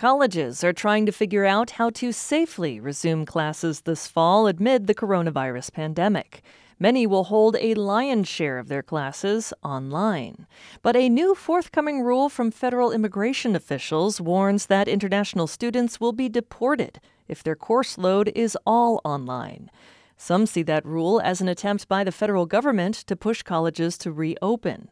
Colleges are trying to figure out how to safely resume classes this fall amid the coronavirus pandemic. Many will hold a lion's share of their classes online. But a new forthcoming rule from federal immigration officials warns that international students will be deported if their course load is all online. Some see that rule as an attempt by the federal government to push colleges to reopen.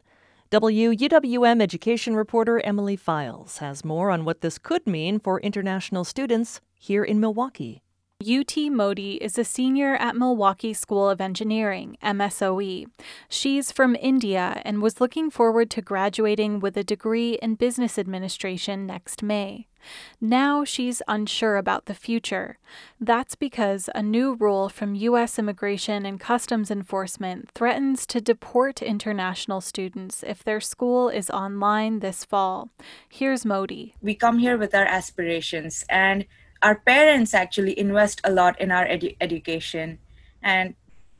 WUWM education reporter Emily Files has more on what this could mean for international students here in Milwaukee. UT Modi is a senior at Milwaukee School of Engineering, MSOE. She's from India and was looking forward to graduating with a degree in business administration next May. Now she's unsure about the future. That's because a new rule from U.S. Immigration and Customs Enforcement threatens to deport international students if their school is online this fall. Here's Modi. We come here with our aspirations, and our parents actually invest a lot in our education. And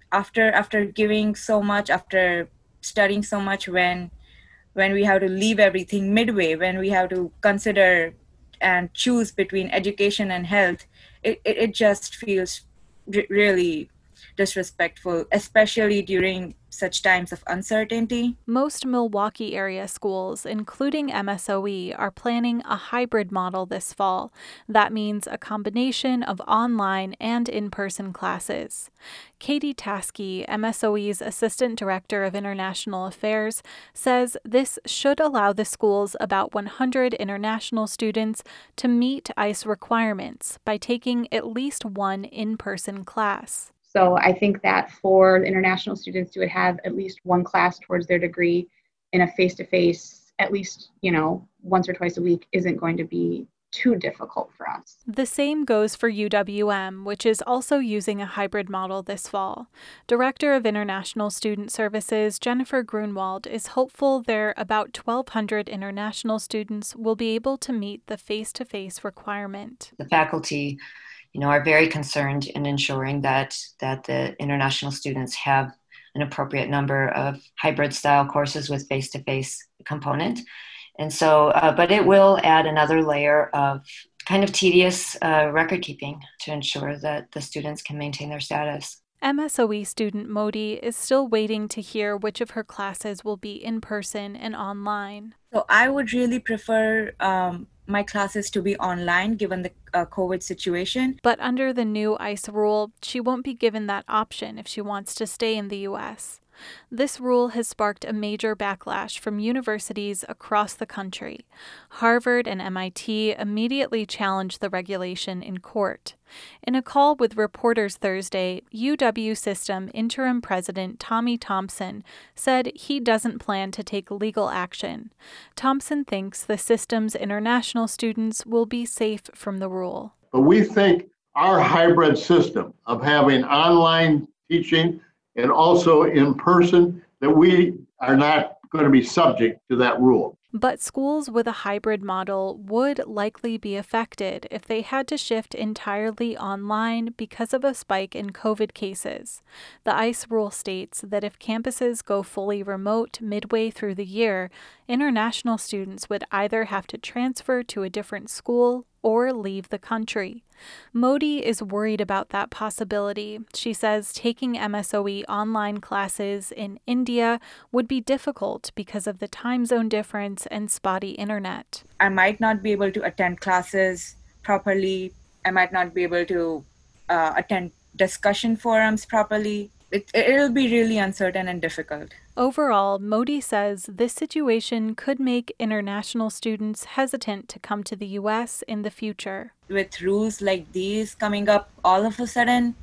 after giving so much, after studying so much, when we have to leave everything midway, when we have to consider and choose between education and health, it just feels really disrespectful, especially during such times of uncertainty. Most Milwaukee area schools, including MSOE, are planning a hybrid model this fall. That means a combination of online and in-person classes. Katie Taskey, MSOE's Assistant Director of International Affairs, says this should allow the school's about 100 international students to meet ICE requirements by taking at least one in-person class. So I think that for international students to have at least one class towards their degree in a face-to-face, at least, once or twice a week, isn't going to be too difficult for us. The same goes for UWM, which is also using a hybrid model this fall. Director of International Student Services Jennifer Grunwald is hopeful their about 1,200 international students will be able to meet the face-to-face requirement. The faculty are very concerned in ensuring that the international students have an appropriate number of hybrid style courses with face-to-face component. And so, but it will add another layer of kind of tedious record keeping to ensure that the students can maintain their status. MSOE student Modi is still waiting to hear which of her classes will be in person and online. So I would really prefer my classes to be online given the COVID situation. But under the new ICE rule, she won't be given that option if she wants to stay in the U.S. This rule has sparked a major backlash from universities across the country. Harvard and MIT immediately challenged the regulation in court. In a call with reporters Thursday, UW System interim president Tommy Thompson said he doesn't plan to take legal action. Thompson thinks the system's international students will be safe from the rule. But we think our hybrid system of having online teaching and also in person, that we are not going to be subject to that rule. But schools with a hybrid model would likely be affected if they had to shift entirely online because of a spike in COVID cases. The ICE rule states that if campuses go fully remote midway through the year, international students would either have to transfer to a different school or leave the country. Modi is worried about that possibility. She says taking MSOE online classes in India would be difficult because of the time zone difference and spotty internet. I might not be able to attend classes properly. I might not be able to attend discussion forums properly. It'll be really uncertain and difficult. Overall, Modi says this situation could make international students hesitant to come to the U.S. in the future. With rules like these coming up all of a sudden,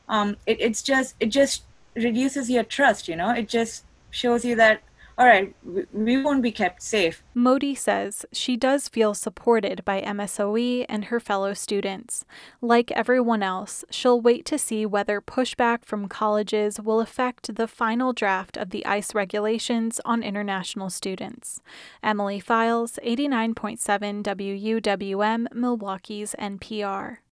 it just reduces your trust, It just shows you that, all right, we won't be kept safe. Modi says she does feel supported by MSOE and her fellow students. Like everyone else, she'll wait to see whether pushback from colleges will affect the final draft of the ICE regulations on international students. Emily Files, 89.7 WUWM, Milwaukee's NPR.